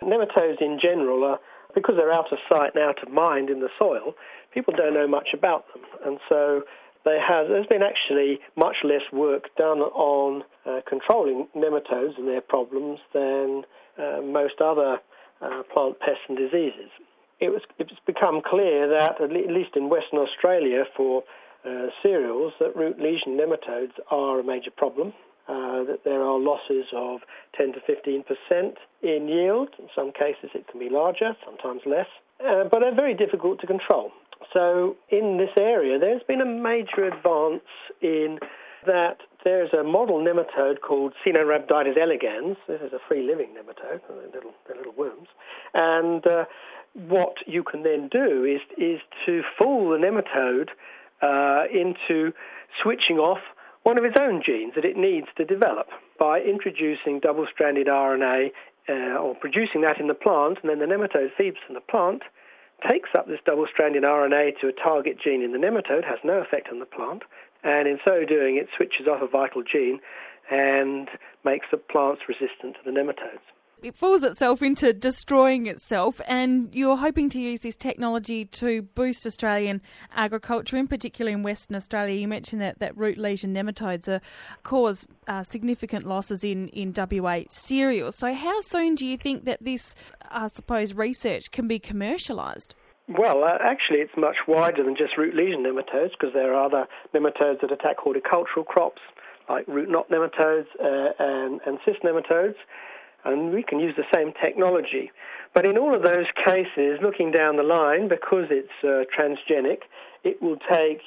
Nematodes in general are, because they're out of sight and out of mind in the soil, people don't know much about them. And so there's been actually much less work done on controlling nematodes and their problems than most other plant pests and diseases. It's become clear that, at least in Western Australia for cereals, that root lesion nematodes are a major problem, that there are losses of 10 to 15% in yield. In some cases it can be larger, sometimes less, but they're very difficult to control. So in this area there's been a major advance in that there's a model nematode called Caenorhabditis elegans. This is a free-living nematode, they're little worms. And what you can then do is to fool the nematode into switching off one of its own genes that it needs to develop by introducing double-stranded RNA or producing that in the plant, and then the nematode feeds from the plant, takes up this double-stranded RNA to a target gene in the nematode, has no effect on the plant, and in so doing it switches off a vital gene and makes the plants resistant to the nematodes. It fools itself into destroying itself, and you're hoping to use this technology to boost Australian agriculture, in particular in Western Australia. You mentioned that root lesion nematodes cause significant losses in WA cereals. So how soon do you think that this, research can be commercialised? Well, actually it's much wider than just root lesion nematodes, because there are other nematodes that attack horticultural crops, like root knot nematodes and cyst nematodes. And we can use the same technology. But in all of those cases, looking down the line, because it's transgenic, it will take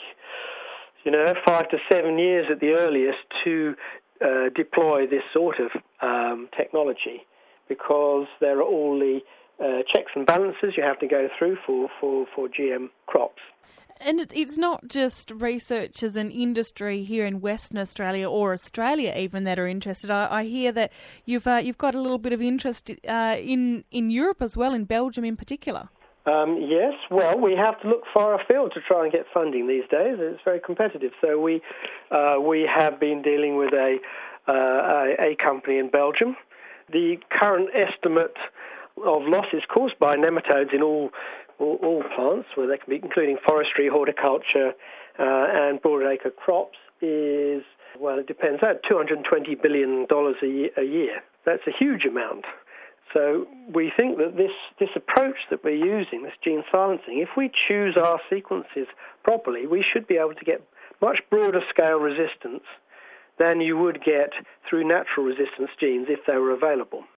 5 to 7 years at the earliest to deploy this sort of technology, because there are all the checks and balances you have to go through for GM crops. And it's not just researchers and industry here in Western Australia or Australia even that are interested. I hear that you've got a little bit of interest in Europe as well, in Belgium in particular. Yes, well, we have to look far afield to try and get funding these days. It's very competitive. So we have been dealing with a company in Belgium. The current estimate of losses caused by nematodes in all plants, where they can be, including forestry, horticulture, and broadacre crops, is, well, it depends, $220 billion a year. That's a huge amount. So we think that this approach that we're using, this gene silencing, if we choose our sequences properly, we should be able to get much broader scale resistance than you would get through natural resistance genes if they were available.